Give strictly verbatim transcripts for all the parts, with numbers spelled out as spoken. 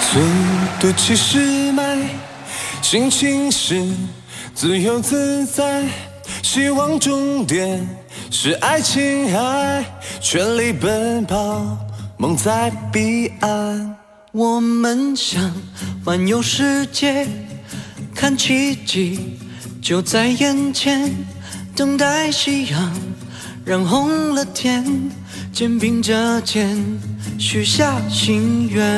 速度七十迈，心情是自由自在，希望终点是爱情海，全力奔跑，梦在彼岸。 我们想环游世界，看奇迹就在眼前，等待夕阳染红了天，肩并着肩许下心愿。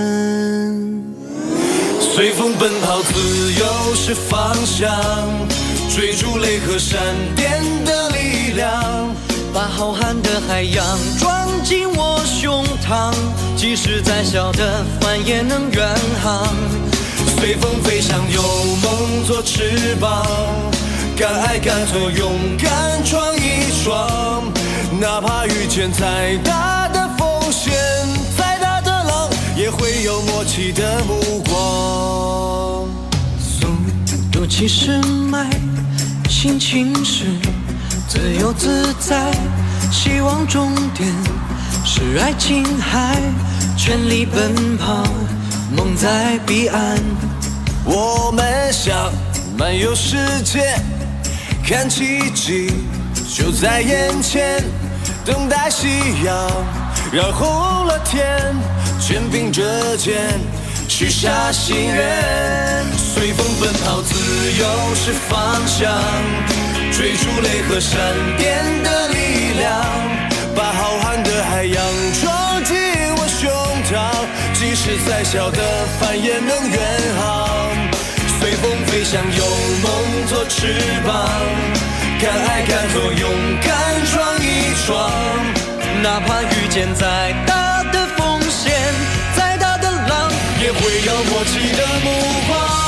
随风奔跑，自由是方向，追逐雷和闪电的力量， 把浩瀚的海洋装进我胸膛，即使再小的帆也能远航。 随风飞翔，有梦做翅膀，敢爱敢做，勇敢闯一闯，哪怕遇见再大的风险，再大的浪，也会有默契的目光。 速度七十迈，心情是自由自在，希望终点是爱琴海，全力奔跑，梦在彼岸。 我们想漫游世界，看奇迹就在眼前，等待夕阳染红了天，肩并着肩许下心愿。随风奔跑，自由是方向，追逐雷和闪电的力量，把浩瀚的海洋装进我胸膛，即使再小的帆也能远航。随风飞翔，有梦做翅膀，敢爱敢做，勇敢闯一闯， 哪怕遇见再大的风险，再大的浪， 也会有默契的目光。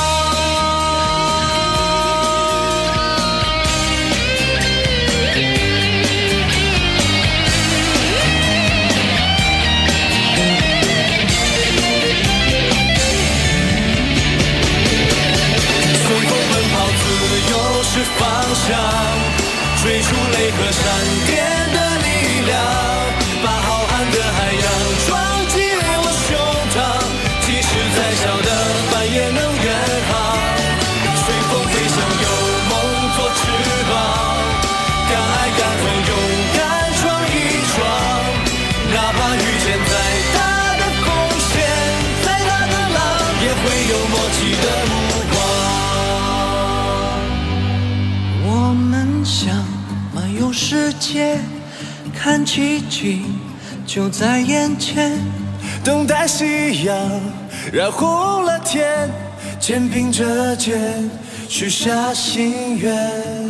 是方向，追逐雷和闪电的力量，把浩瀚的海洋装进我胸膛，即使再小的帆也能远航。随风飞翔，有梦做翅膀，敢爱敢做，勇敢闯一闯，哪怕遇见再大的风险，再大的浪，也会有默契的目光。 我们想漫游世界，看奇迹就在眼前， 等待夕阳染红了天，肩并着肩许下心愿。